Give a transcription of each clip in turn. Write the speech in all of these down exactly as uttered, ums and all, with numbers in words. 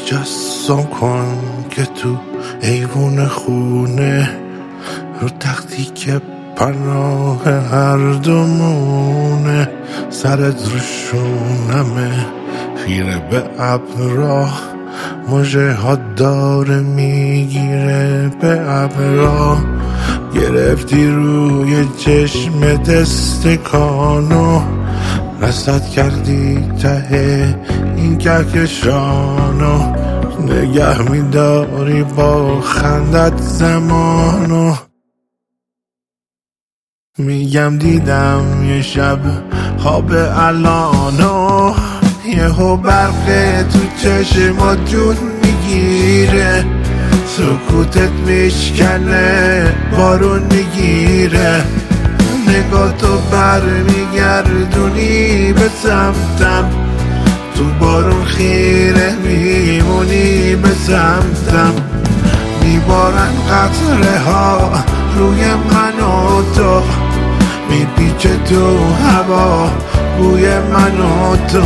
تجسم کن که تو ایوون خونه رو تختی که پناه هر دومونه، سرت رو شونمه خیره به ابرا، مژه ها داره میگیره به ابرا، گرفتی روی چشم دستکانو، رصد کردی ته این کهکشانو، نگه میداری با خندت زمانو. میگم دیدم یه شب خواب الانو، یهو برق تو چشمات جون میگیره، سکوتت میشکنه بارون میگیره، نگاه تو بر میگردونی به سمتم، تو بارون خیره میمونی به سمتم، میبارن قطره ها روی من و تو، میپیچه تو هوا بوی من و تو.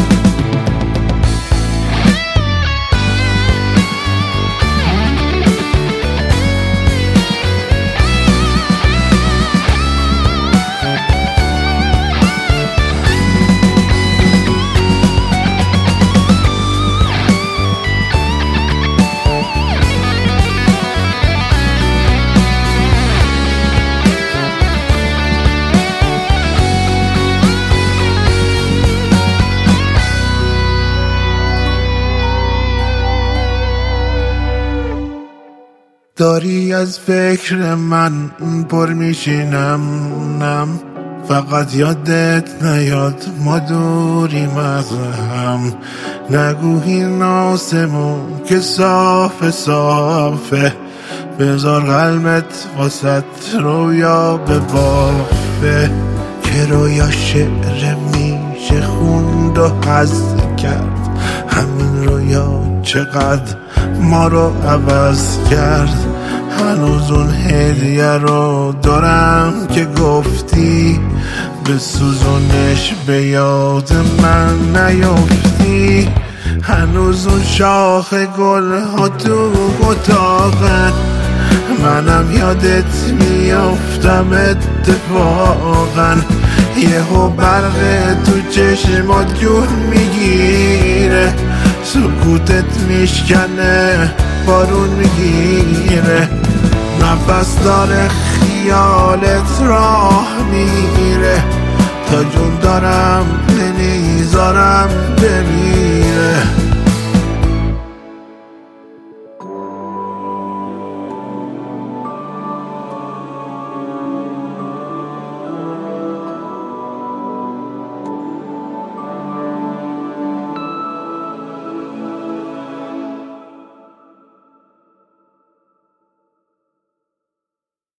داری از فکر من پر میشینم، نم فقط یادت نیاد ما دوریم از هم، نگو این آسمون که صاف صافه، بذار قلبت واسط رویا به بافه، که رویا شعر میشه خوند و حذف کرد، همین رویا چقدر ما رو عوض کرد، هنوز اون هدیه رو دارم که گفتی، به سوزونش به یاد من نیفتی، هنوز اون شاخ گل ها تو اتاقن، منم یادت میافتم اتفاقا، یهو برق تو چشمات جون میگیره، سکوتت میشکنه بارون میگیره، نفس داره خیالت راه میره، تا جون دارم نمیذارم بمیره.